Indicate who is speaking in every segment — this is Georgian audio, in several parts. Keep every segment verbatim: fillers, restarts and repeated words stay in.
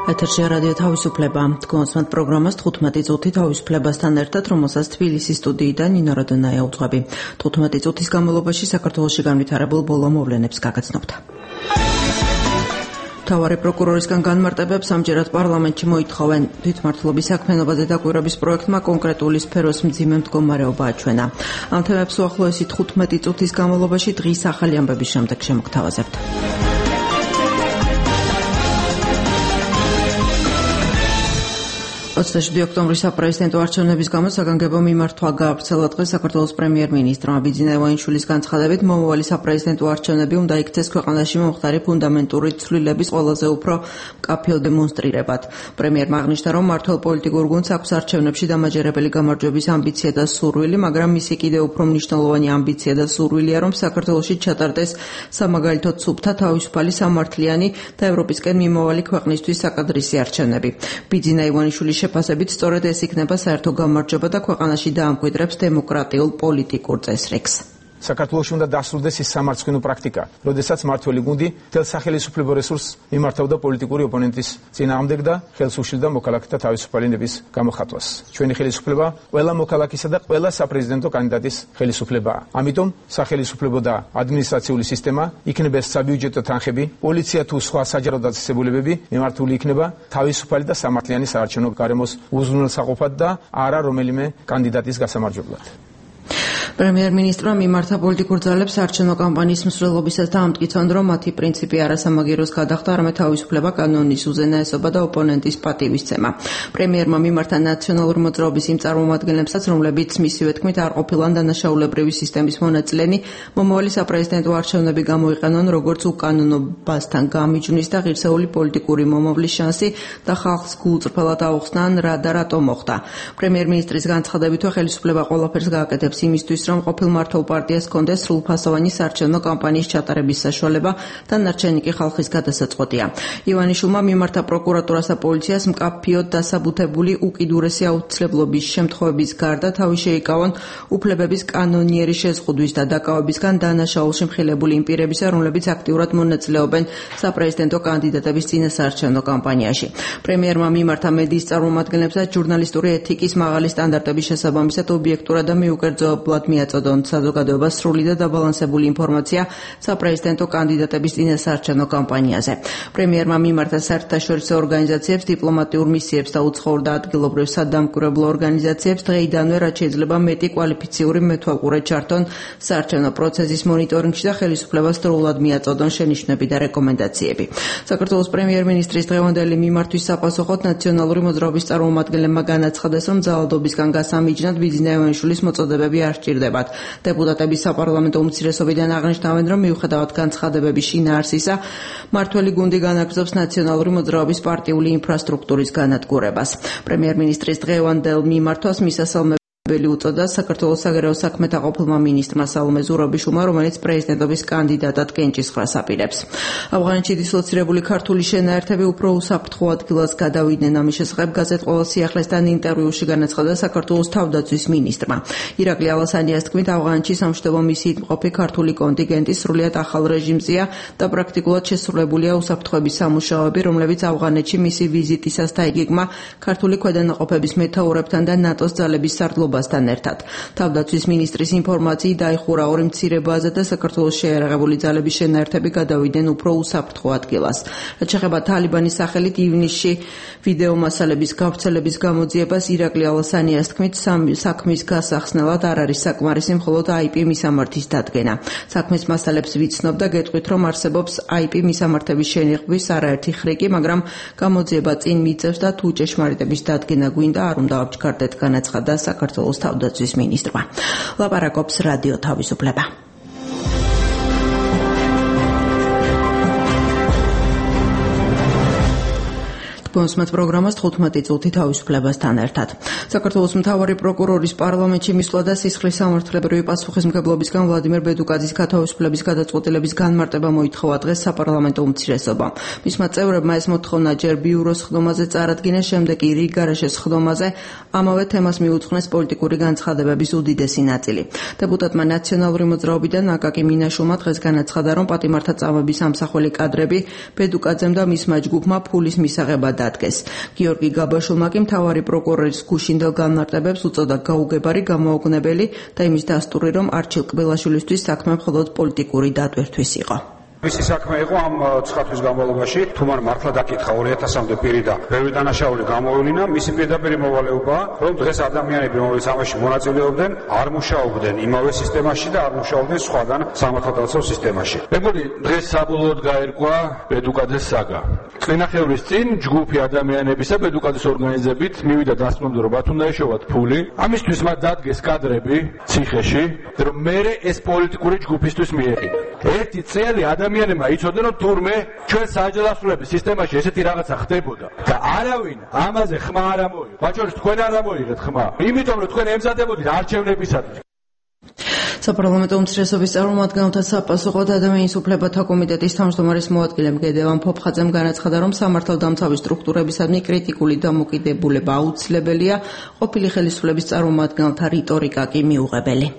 Speaker 1: ეთერში რადიო თავისუფლება. თქვენს პროგრამას თხუთმეტი წუთი თავისუფლებასთან ერთად, რომელსაც თბილისის სტუდიიდან ნინო როდონაია უძღვები. თხუთმეტი წუთის განმავლობაში საქართველოში განვითარებულ ბოლო მოვლენებს გაგაცნობთ. მთავარი პროკურორისგან განმარტებებს ამჯერად პარლამენტში მოითხოვენ. თვითმმართველობის საქმიანობაზე დაკვირვების პროექტმა კონკრეტული სფეროს მძიმე მდგომარეობა აჩვენა. ამ თემებს უახლოესი თხუთმეტი წუთის განმავლობაში დღის ახალი ამბების შემდეგ შემოგთავაზებთ. ოცდაშვიდი ოქტომბრის საპრეზიდენტო არჩევნების გამო საგანგებო მიმართვა გაავრცელა დღეს საქართველოს პრემიერ-მინისტრმა. ბიძინა ივანიშვილის განცხადებით, მომავალი საპრეზიდენტო არჩევნები უნდა იქცეს ქვეყანაში მომხდარი ფუნდამენტური ცვლილების ყველაზე უფრო მკაფიო დემონსტრირებად. პრემიერმა აღნიშნა, რომ მმართველ პოლიტიკურ გუნდს აქვს არჩევნებში დამაჯერებელი გამარჯვების ამბიცია და სურვილი, მაგრამ მისი კიდევ უფრო მნიშვნელოვანი ამბიცია და სურვილია, რომ საქართველოში ჩატარდეს სამაგალითო ცუპთა თავისუფალი, სამართლიანი და ევროპისკენ მიმავალი ქვეყნისთვის საკადრისი არჩევნები. ბიძინა ივანიშვილის შეფასებით, სწორედ ეს იქნება საერთო გამარჯვება და ქვეყანაში დაამკვიდრებს დემოკრატიულ პოლიტიკურ წესრიგს.
Speaker 2: საქართველოში უნდა დასრულდეს ის სამარცხვინო პრაქტიკა, როდესაც მმართველი გუნდი მთელ სახელისუფლებო რესურსს მიმართავდა პოლიტიკური ოპონენტის წინააღმდეგ და ხელს უშლიდა მოქალაქეთა თავისუფალი ნების გამოხატვას. ჩვენი ხელისუფლება ყველა მოქალაქისა და ყველა საპრეზიდენტო კანდიდატის ხელისუფლებაა. ამიტომ სახელისუფლებო და ადმინისტრაციული სისტემა, იქნება საბიუჯეტო თანხები, პოლიცია თუ სხვა საჯარო დაწესებულებები მიმართული იქნება თავისუფალი და სამართლიანი საარჩევნო გარემოს უზრუნველსაყოფად და არა რომელიმე კანდიდატის გასამარჯვებლად.
Speaker 1: პრემიერ-მინისტრმა მიმართა პოლიტიკურ ძალებს არჩევნო კამპანიის მსვლელობისას დაამტკიცონ, რომ მათი პრინციპი არასამაგეროს გადახდა, არამედ თავისუფლება, კანონის უზენაესობა და ოპონენტის პატივისცემა. პრემიერმა მიმართა ნაციონალური მოძრაობის იმ წარმომადგენლებსაც, რომლებიც მისივე თქმით არ ყოფილან დანაშაულებრივი სისტემის მონაწილენი, მომავალი საპრეზიდენტო არჩევნები გამოიყენონ როგორც უკანონობასთან გამიჯვნის და ღირსეული პოლიტიკური მომავლის შანსი და ხალხს გულწრფელად აუხსნან რა და რატომ მოხდა. პრემიერ-მინისტრის განცხადებითო ხელისუფლება ყველაფერს გააკეთებს იმისთვის, რომ ყოფილ მმართველ პარტიას ჰქონდეს სრულფასოვანი საარჩევნო კამპანიის ჩატარების საშუალება და ნარჩენი კი ხალხის გადასაწყვეტია. ივანიშვილმა მიმართა პროკურატურას და პოლიციას მკაფიოდ დასაბუთებული უკიდურესი აუცილებლობის შემთხვევების გარდა თავი შეიკავონ უფლებების კანონიერი შეზღუდვის და დაკავებისგან დანაშაულში მხილებული იმ პირებისა, რომლებიც აქტიურად მონაწილეობენ საპრეზიდენტო კანდიდატების წინასაარჩევნო კამპანიაში. პრემიერმა მიმართა მედიის წარმომადგენლებსაც ჟურნალისტური ეთიკის მაღალი სტანდარტების შესაბამისად ობიექტურად და მიუკერძოებულად მიაწოდონ საზოგადოებას სრული და დაბალანსებული ინფორმაცია საპრეზიდენტო კანდიდატების წინასაარჩევნო კამპანიაზე. პრემიერმა მიმართა საერთაშორისო ორგანიზაციებს, დიპლომატიურ მისიებს და უცხოურ და ადგილობრივ სადამკვირვებლო ორგანიზაციებს დღეიდანვე რაც შეიძლება მეტი კვალიფიციური მეთვალყურე ჩართონ საარჩევნო პროცესის მონიტორინგში და ხელისუფლებას სრულად მიაწოდონ შენიშვნები და რეკომენდაციები. საქართველოს პრემიერ-მინისტრის დღევანდელი მიმართვის საპასუხოდ ნაციონალური მოძრაობის წარმომადგენლებმა განაცხადეს, რომ ძალადობისგან გასამიჯნად ბიძინა ივანიშვილის მოწოდებები არ სჭირდებათ. დეპუტატები საპარლამენტო უმცირესობიდან აღნიშნავენ, რომ მიუხედავად განცხადებების შინაარსისა, მმართველი გუნდი განაგრძობს ნაციონალური მოძრაობის პარტიული ინფრასტრუქტურის განადგურებას. პრემიერ-მინისტრის დღევანდელ მიმართვას მისასალმე უწოდა საქართველოს საგარეო საქმეთა ყოფილმა მინისტრმა სალომე ზურაბიშვილმა, რომელიც პრეზიდენტობის კანდიდატად კენჭისყრას აპირებს. ავღანეთში დისლოცირებული ქართული შენაერთები უფრო უსაფრთხო ადგილას გადავიდნენ. ამის შესახებ გაზეთ ყველა სიახლესთან ინტერვიუში განაცხადა საქართველოს თავდაცვის მინისტრმა. ირაკლი ალასანიას თქმით, ავღანეთში სამშვიდობო მისიით მყოფი ქართული კონტინგენტი სრულიად ახალ რეჟიმზეა და პრაქტიკულად შესრულებულია უსაფრთხოების სამუშაოები, რომლებიც ავღანეთში მისი ვიზიტისას დაიგეგმა ქართული ქვედანაყოფების მეთაურებთან და ნატოს ძალების სარდლობა ერთად. თავდაცვის მინისტრის ინფორმაციით დაიხურა ორი მცირე ბაზა და საქართველოს შეიარაღებული ძალების შენაერთები გადავიდნენ უფრო უსაფრთხო ადგილას. რაც შეეხება თალიბანის სახელით ივნისში ვიდეო მასალების გავრცელების გამოძიებას, ირაკლი ალასანიას თქმით, საქმის გასახსნელად არ არის საკმარისი მხოლოდ აი პი მისამართის დადგენა. საქმის მასალებს ვიცნობ და გეტყვით, რომ არსებობს აი პი მისამართების შენიღბვის არაერთი ხრიკი, მაგრამ გამოძიება წინ მიწევს და თუ ჭეშმარიტების დადგენა გვინდა, არ უნდა ავჩქარდეთ, განაცხადა საქართველოს თავდაცვის მინისტრმა. ლაპარაკობს რადიო თავისუფლება. მოსმეთ პროგრამას თხუთმეტი წუთი თავისუფლებასთან ერთად. საქართველოს მთავარი პროკურორის პარლამენტში მისვლა და სისხლის სამართლებრივი პასუხისმგებლობისგან ვლადიმერ ბედუკაძის გათავისუფლების გადაწყვეტილების განმარტება მოითხოვა დღეს საპარლამენტო უმცირესობამ. მისმა წევრებმა ეს მოთხოვნა ჯერ ბიუროს ხდომაზე წარადგინეს, შემდეგ კი რიგგარეშეს ხდომაზე ამავე თემას მიუძღვნეს პოლიტიკური განცხადებების უდიდესი ნაწილი. დეპუტატმა ნაციონალური მოძრაობიდან აკაკი მინაშვილმა დღეს განაცხადა, რომ პატიმართა წამების ამსახველი კადრები ბედუკაძემ და მისმა ჯგუფმა ფულის მისაღებად დადგეს. გიორგი გაბაშულმა კი მთავარი პროკურორის გუშინდელ განმარტებებს უწოდა გაუგებარი, გამოუგნებელი და იმის დასტური, რომ არჩილ კბილაშვილისთვის საქმე მხოლოდ პოლიტიკური დატვირთვის იყო.
Speaker 3: მისი საქმე იყო ამ ცხრა თვის განმავლობაში, თუ მან მართლა დაკითხა ორი ათასამდე პირი და ბევრი დანაშაული გამოევლინა, მისი პირდაპირი მოვალეობაა, რომ დღეს ადამიანები, რომლებიც ამაში მონაწილეობდნენ, არ მუშაობდნენ იმავე სისტემაში და არ მუშაობდნენ სხვაგან სამართალდაცვო სისტემაში.
Speaker 4: მეგონი, დღეს საბოლოოდ გაერკვა ბედუკაძეს საგა. წინახევრის წინ ჯგუფი ადამიანებისა ბედუკაძეს ორგანიზებით მივიდა დასკვნამდე, რომ მათ უნდა ეშოვათ ფული. ამისთვის მათ დადგეს კადრები ციხეში, რომ მერე ეს პოლიტიკური ჯგუფისთვის მიეყიდა. ერთი წელი ადამიანებმა იცოდნენ, რომ თურმე ჩვენ საჯელასრულების სისტემაში ესეთი რაღაცა ხდებოდა და არავინ ამაზე ხმა არ ამოიღო. მათ შორის თქვენ არ ამოიღეთ ხმა, იმიტომ რომ თქვენ ემზადებოდით არჩევნებისათვის.
Speaker 1: საპარლამენტო უმცირესობის წარმომადგენელთა საპასუხოდ ადამიანის უფლებათა კომიტეტის თავმჯდომარის მოადგილე მგედევან ფოფხაძემ განაცხადა, რომ სამართალდამცავი სტრუქტურებისადმი კრიტიკული დამოკიდებულება აუცილებელია, ყოფილი ხელისუფლების წარმომადგენელთა რიტორიკა კი მიუღებელი.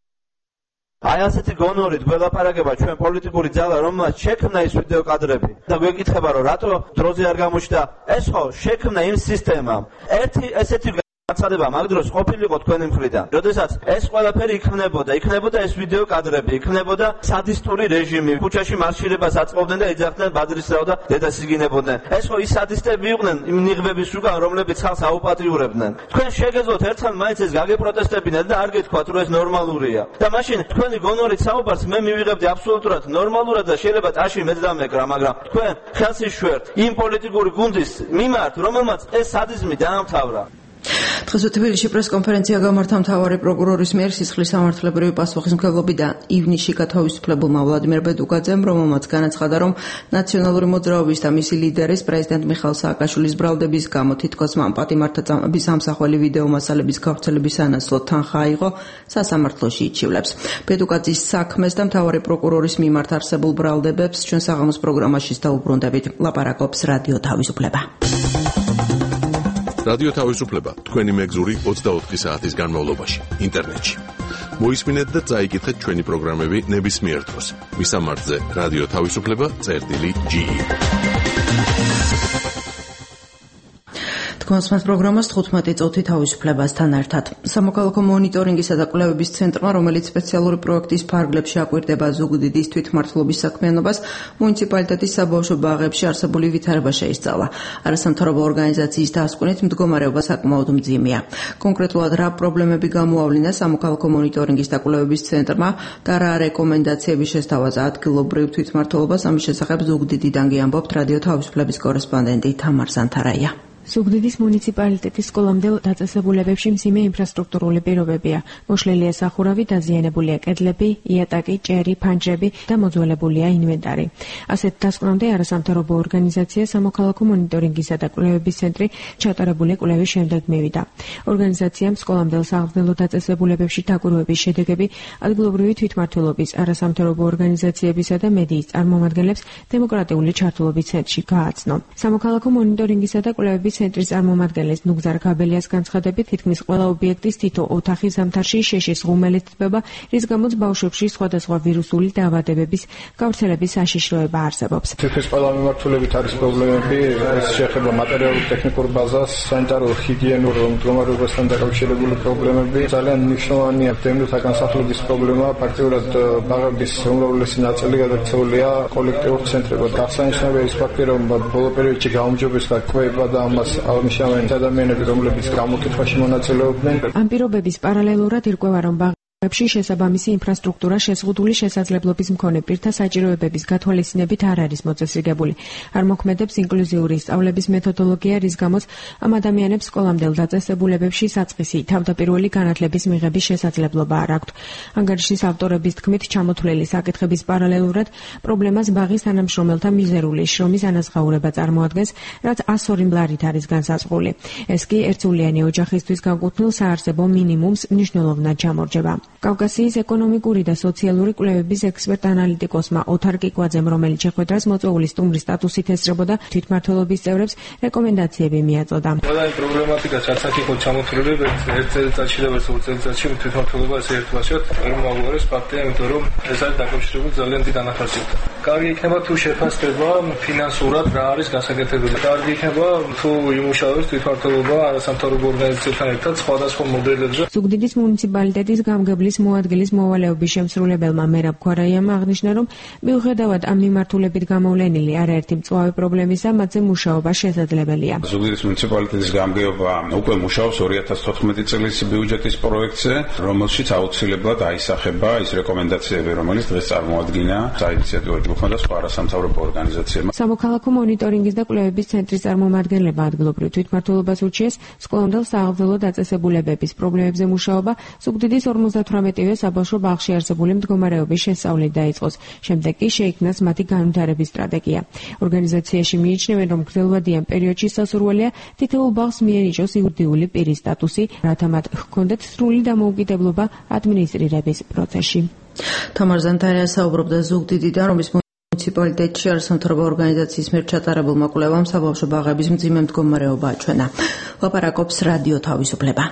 Speaker 5: აი ასეთი გონორით გველაპარაკება ჩვენ პოლიტიკური ძალა, რომელმაც შექმნა ის ვიდეო კადრები და გვეკითხება, რომ რატო დროზე არ გამოჩნდა. ეს ხო შექმნა იმ სისტემამ. ერთი ესეთი გაცადება მაგ დროს ყოფილიყო თქვენი მხრიდან. როდესაც ეს ყველაფერი იქნებოდა, იქნებოდა ეს ვიდეო კადრები, იქნებოდა სადისტური რეჟიმი. ქუჩაში მარშირებას აწყობდნენ და ეძახდნენ ბადრისრაო და დედას იგინებოდნენ. ეს ხო ის სადისტები იყვნენ იმ ნიღბების უკან, რომლებიც ხალხს აუპატრიურებდნენ. თქვენ შეგეძლოთ ერთხელ მაინც ეს გაგეპროტესტებინათ და არ გეთქვათ, რომ ეს ნორმალურია. და მაშინ თქვენი გონორით საუბარს მე მივიღებდი აბსოლუტურად ნორმალურად და შეიძლება წაში მეც დამეკრა, მაგრამ თქვენ ხელს იშვერთ იმ პოლიტიკური გუნდის მიმართ, რომელმაც ეს სადიზმი დაამთავრა.
Speaker 1: დღეს თბილისში პრესკონფერენცია გამართა მთავარი პროკურორის მიერ სისხლის სამართლებრივი პასუხისმგებლობიდან ივნისში გათავისუფლებულმა ვლადიმერ ბედუკაძემ, რომელმაც განაცხადა, რომ ნაციონალური მოძრაობის და მისი ლიდერის პრეზიდენტ მიხაილ სააკაშვილის ბრალდების გამო თითქოს მან პატიმართა წამების ამსახველი ვიდეო მასალების გავრცელების ანაცვლოდ თანხა აიღო, სასამართლოში იჩივლებს. ბედუკაძის საქმეს და მთავარი პროკურორის მიმართ არსებულ ბრალდებებს ჩვენ საღამოს პროგრამაშიც დაუბრუნდებით. ლაპარაკობს რადიო თავისუფლება.
Speaker 6: რადიო თავისუფლება თქვენი მეგზური ოცდაოთხი საათის განმავლობაში ინტერნეტში. მოისმინეთ და წაიკითხეთ ჩვენი პროგრამები ნებისმიერ დროს. მისამართზე რადიო თავისუფლება წერტილი ჯი.
Speaker 1: თქვენს პროგრამას თხუთმეტი წუთი თავისუფლებასთან ერთად. სამოქალაქო მონიტორინგისა და კვლევების ცენტრმა, რომელიც სპეციალური პროექტის ფარგლებში აკვირდება ზუგდიდის თვითმმართველობის საქმიანობას, მუნიციპალიტეტის საბავშვო ბაღებში არსებული ვითარება შეისწავლა. არასამთავრობო ორგანიზაციის დასკვნით მდგომარეობა საკმაოდ მძიმეა. კონკრეტულად რა პრობლემები გამოავლინა სამოქალაქო მონიტორინგის და კვლევების ცენტრმა და რა რეკომენდაციები შესთავაზა ადგილობრივ თვითმმართველობას, ამის შესახებ ზუგდიდიდან გიამბობთ რადიო თავისუფლების კორესპონდენტი თამარ ზანთარაია.
Speaker 7: ზუგდიდის მუნიციპალიტეტის სკოლამდელ დაწესებულებებში მძიმე ინფრასტრუქტურული პირობებია. მოშლილია სახურავი, დაზიანებულია კედლები, იატაკი, ჭერი, ფანჯრები და მოძველებულია ინვენტარი. ასეთ დასკვნამდე არასამთავრობო ორგანიზაცია სამოქალაქო მონიტორინგისა და კვლევების ცენტრი ჩატარებული კვლევის შემდეგ მივიდა. ორგანიზაციამ სკოლამდელ საყრდნელო დაწესებულებებში დაკვირვების შედეგები ადგილობრივი თვითმმართველობის, არასამთავრობო ორგანიზაციებისა და მედიის წარმომადგენლებს დემოკრატიული ჩართულობის ცენტრში გააცნო. სამოქალაქო მონიტორინგისა და კვლევების ცენტრის წარმომადგენლის ნუგზარ გაბელიას განცხადებით, თითქმის ყველა ობიექტის თითო ოთახი ზამთარში შეშის ღუმელით თბება, რის გამოც ბავშვებში სხვადასხვა ვირუსული დაავადებების გავრცელების საშიშროება არსებობს.
Speaker 8: თითქმის ყველა მიმართულებით არის პრობლემები, ეს შეეხება მატერიალურ ტექნიკურ ბაზას, სანიტარულ ჰიგიენურ მდგომარეობასთან დაკავშირებული პრობლემები. ძალიან მნიშვნელოვანია დევნილთა განსახლების პრობლემა, ფაქტიურად ბაღების უმრავლესი ნაწილი გადაქცეულია კოლექტიურ ცენტრებად. აღსანიშნავია ის ფაქტი, რომ ბოლო პერიოდში გაუმჯობესდა კვება და ამას აღნიშნავენ ადამიანები, რომლებიც გამოკითხვაში მონაწილეობდნენ.
Speaker 7: ამ პირობების პარალელურად ირკვევა, რომ ბაღებში შესაბამისი ინფრასტრუქტურა შეზღუდული შესაძლებლობის მქონე პირთა საჭიროებების გათვალისწინებით არ არის მოწესრიგებული. არ მოქმედებს ინკლუზიური სწავლების მეთოდოლოგია, რის გამოც ამ ადამიანებს სკოლამდელ დაწესებულებებში საწყისი თავდაპირველი განათლების მიღების შესაძლებლობა არ აქვთ. ანგარიშის ავტორების თქმით, ჩამოთვლილი საკითხების პარალელურად პრობლემას ბაღის თანამშრომელთა მიზერული შრომის ანაზღაურება წარმოადგენს, რაც ასორი მლარით არის განსაზღვრული. ეს კი ერთსულიანი ოჯახისთვის განკუთვნილ საარსებო მინიმუმს მნიშვნელოვნად ჩამორჯება. კავკასიის ეკონომიკური და სოციალური კვლევების ექსპერტ-ანალიტიკოსმა ოთარ კიკვაძემ, რომელიც შეხვედრას მოწვეული სტუმრის სტატუსით ესწრებოდა, თვითმმართველობის წევრებს რეკომენდაციები მიაწოდა.
Speaker 8: ყველანი პრობლემატიკა რაც აქ იყო ჩამოთვლილი, ერთ წელიწადში და ერთ წელიწადში თვითმმართველობა ესე ერთბაშად ვერ მოაგვარეს ფაქტია, იმიტომ რომ ეს არის დაკავშირებული ძალიან დიდ ანახასიათებთან. კარგი იქნება თუ შეფასდება ფინანსურად რა არის გასაკეთებელი. კარგი იქნება თუ იმუშავებს თვითმმართველობა არასამთავრობო ორგანიზაციებთან ერთად სხვადასხვა მოდელებზე.
Speaker 7: ზუგდიდის მუნიციპალიტეტის გამგებლის მოადგილის მოვალეობის შემსრულებელმა მერაბ ქვარაიამ აღნიშნა, რომ მიუხედავად ამ მიმართულებით გამოვლენილი არაერთი მწვავე პრობლემისა, მათზე მუშაობა შესაძლებელია.
Speaker 3: ზუგდიდის მუნიციპალიტეტის გამგეობა უკვე მუშაობს ორი ათას თოთხმეტი წლის ბიუჯეტის პროექტზე, რომელშიც აუცილებლად აისახება ის რეკომენდაციები, რომელიც დღეს წარმოადგინა საინიციატივო ჯგუფმა და სხვა არასამთავრობო ორგანიზაციებმა.
Speaker 7: სამოქალაქო მონიტორინგის და კვლევების ცენტრის წარმომადგენლება ადგილობრივ თვითმმართველობას ურჩიეს სკოლამდელ სააღბელო დაწესებულებების პრობლემებზე მუშაობა ზუგდიდის ორმოცდათვრამეტივე საბავშვო ბაღში არსებული მდგომარეობის შესწავლით დაიწყოს. შემდეგ კი შეიქმნას მათი განვითარების სტრატეგია. ორგანიზაციაში მიიჩნევენ, რომ გრძელვადიან პერიოდში სასურველია თითოეულ ბაღს მიენიჭოს იურიდიული პირის სტატუსი, რათა მათ ჰქონდეთ სრული დამოუკიდებლობა ადმინისტრირების პროცესში.
Speaker 1: თამარ ზანთარია საუბრობდა ზუგდიდიდან, რომლის მუნიციპალიტეტში არასამთავრობო ორგანიზაციის მიერ ჩატარებულმა კვლევამ საბავშვო ბაღების მძიმე მდგომარეობა აჩვენა. ლაპარაკობს რადიო თავისუფლება.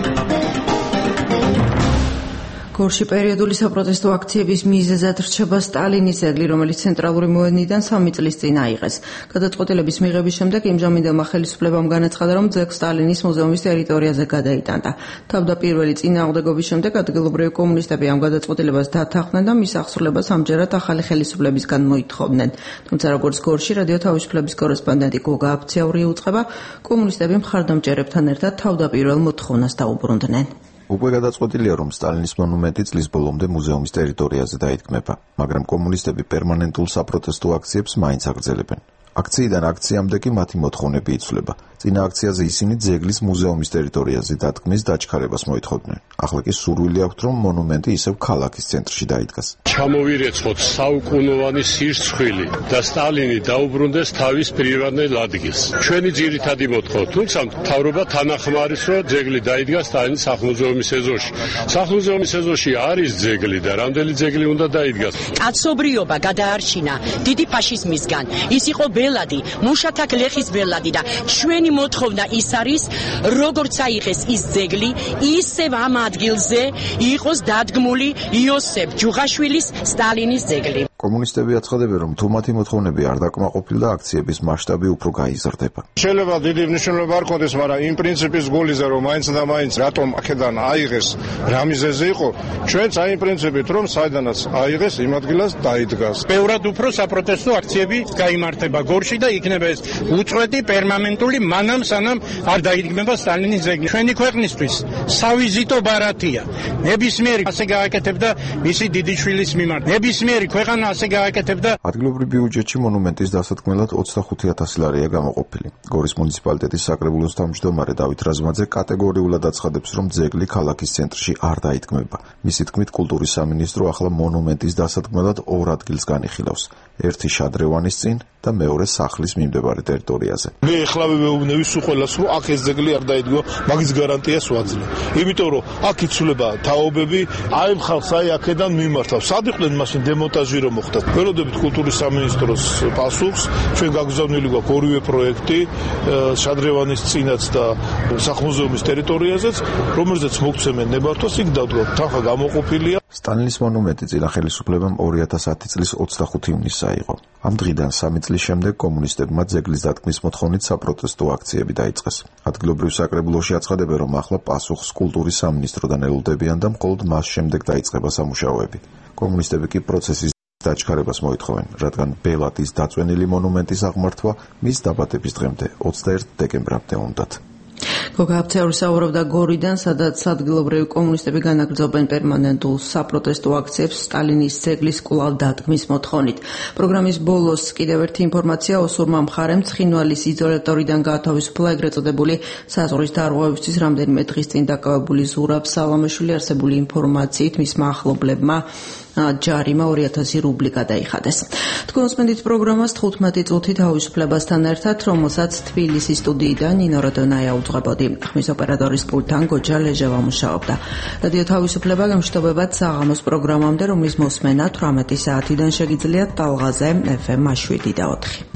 Speaker 1: გორში პერიოდული საპროტესტო აქციების მიზეზად რჩება სტალინის ძეგლი, რომელიც ცენტრალური მოედნიდან სამი წლის წინ აიღეს. გადაწყვეტილების მიღების შემდეგ იმჟამინდელმა ხელისუფლებამ განაცხადა, რომ ძეგლი სტალინის მუზეუმის ტერიტორიაზე გადაიტანდა. თავდაპირველი წინააღმდეგობის შემდეგ ადგილობრივი კომუნისტები ამ გადაწყვეტილებას დათანხმდნენ და მის აღსრულებას ამჯერად ახალი ხელისუფლებისგან მოითხოვდნენ. თუმცა როგორც გორში რადიო თავისუფლების კორესპონდენტი გოგა აფციაური უწყება, კომუნისტები მხარდამჭერებთან ერთად თავდაპირველ მოთხოვნას დაუბრუნდნენ.
Speaker 9: უკვე გადაწყვეტილია, რომ სტალინის მონუმენტი წლის ბოლომდე მუზეუმის ტერიტორიაზე დაითქმება, მაგრამ კომუნისტები პერმანენტულ საპროტესტო აქციებს მაინც აგრძელებენ. აქციიდან აქციამდე კი მათი მოთხოვნები იცვლება. წინა აქციაზე ისინი ძეგლის მუზეუმის ტერიტორიაზე დათქმის დაჩქარებას მოითხოვდნენ. ახლა კი სურვილი აქვთ, რომ მონუმენტი ისევ ქალაქის ცენტრში დაიდგას.
Speaker 10: ჩამოვირეცხოთ საუკუნოვანი სირცხვილი და სტალინი დაუბრუნდეს თავის პირვანდელ ადგილს. ჩვენი ძირითადი მოთხოვნა, თუმცა მთავრობა თანახმარის, რომ ძეგლი დაიდგას სტალინის სახლ-მუზეუმის ეზოში. სახლ-მუზეუმის ეზოში არის ძეგლი და რამდენი ძეგლი უნდა დაიდგას.
Speaker 11: კაცობრიობა გადაარჩინა დიდი ფაშიზმისგან. ის იყო ბელადი, მუშათა გლეხის ბელადი და ჩვენი მოთხოვნა ის არის, როგორც აიღეს ის ძეგლი, ისევ ამ ადგილზე იყოს დადგმული იოსებ ჯუღაშვილის სტალინის ძეგლი.
Speaker 9: კომუნისტები აცხადებენ, რომ თუ მათი მოთხოვნები არ დაკმაყოფილდა, აქციების მასშტაბი უფრო გაიზრდება.
Speaker 8: შეიძლება დიდი მნიშვნელობა არ ქონდეს, მაგრამ იმ პრინციპის გულიზე, რომ მაინც და მაინც რატომ აქედან აიღეს, რა მიზეზი იყო, ჩვენც აი იმ პრინციპით, რომ საიდანაც აიღეს, იმ ადგილას დაიდგას.
Speaker 10: ბევრად უფრო საპროტესტო აქციები გაიმართება გორში და იქნება ეს უწყვეტი პერმანენტული მანამ სანამ არ დაიდგმება სტალინის ძეგლი. ჩვენი ქვეყნისთვის სავიზიტო ბარათია. ნებისმიერი ასე გააკეთებდა მისი დიდი შვილის მიმართ. ნებისმიერი ქვეყანა ასე გააკეთებდა.
Speaker 9: ადგილობრივ ბიუჯეტში მონუმენტის დასადგმელად ოცდახუთი ათასი ლარია გამოყოფილი. გორის მუნიციპალიტეტის საკრებულოს თავმჯდომარე დავით რაზმაძე კატეგორიულად აცხადებს, რომ ძეგლი ქალაქის ცენტრში არ დაიდგმება. მისი თქმით, კულტურის სამინისტრო ახლა მონუმენტის დასადგმელად ორ ადგილს განიხილავს. ერთი შადრევანის წინ და მეორე სახლის მიმდებარე ტერიტორიაზე.
Speaker 12: მე ეხლავე მეუბნები სულ ყველას, რომ აქ ეს ძეგლი არ დაიდგება, მაგის გარანტიას ვაძლევ. იმიტომ რომ აქ იცვლება თაობები, აი ხალხს აი აქედან მიმართავს. სად იყვნენ მაშინ დემონტაჟი რომ მოხდა. ველოდებით კულტურის სამინისტროს პასუხს, ჩვენ გაგზავნილი გვაქვს ორივე პროექტი, შადრევანის წინაც და სახლ-მუზეუმის ტერიტორიაზეც, რომელზეც მოგცემენ ნებართვას, იქ დავდგა. თანხა გამოყოფილია.
Speaker 9: სტალინის მონუმენტი წინა ხელისუფლებამ ორი ათას ათი წლის ოცდახუთი ივნისს აიღო. ამ დღიდან სამი წლის შემდეგ კომუნისტებმა ძეგლის დათქმის მოთხოვნით საპროტესტო აქციები დაიწყეს. ადგილობრივ საკრებულოში აცხადებენ, რომ ახლა პასუხს კულტურის სამინისტროდან ელოდებიან და მხოლოდ მას შემდეგ დაიწყება სამუშაოები. კომუნისტები კი პროცესის დაჩქარებას მოითხოვენ, რადგან ბელადის დაწვენილი მონუმენტის აღმართვა მის დაბადების დღემდე ოცდაერთ დეკემბრამდე უნდათ.
Speaker 1: გოგა აფციაური საუბრობდა გორიდან, სადაც ადგილობრივი კომუნისტები განაგრძობენ პერმანენტულ საპროტესტო აქციებს სტალინის ძეგლის კვლავ დადგმის მოთხოვნით. პროგრამის ბოლოს კიდევ ერთი ინფორმაცია, ოსურმა მხარემ ცხინვალის იზოლატორიდან გაათავისუფლა ეგრეთ წოდებული საზღვრის დარღვევისთვის რამდენიმე დღის წინ დაკავებული ზურაბ სალამაშვილი. არსებული ინფორმაციით მისმა ახლობლებმა ჯარიმა ორი ათასი რუბლი გადაიხადეს. თქვენ უსმენთ პროგრამას თხუთმეტი წუთი თავისუფლებასთან ერთად, რომელსაც თბილისის სტუდიიდან ნინო როდონაია უძღვებოდი. ხმის ოპერატორის პულტთან გოჯა ლეჟევა მუშაობდა. რადიო თავისუფლება გამშვიდობებად საღამოს პროგრამამდე, რომლის მოსმენა თვრამეტი საათიდან შეგიძლიათ ტალღაზე ეფ ემ შვიდი და ოთხი.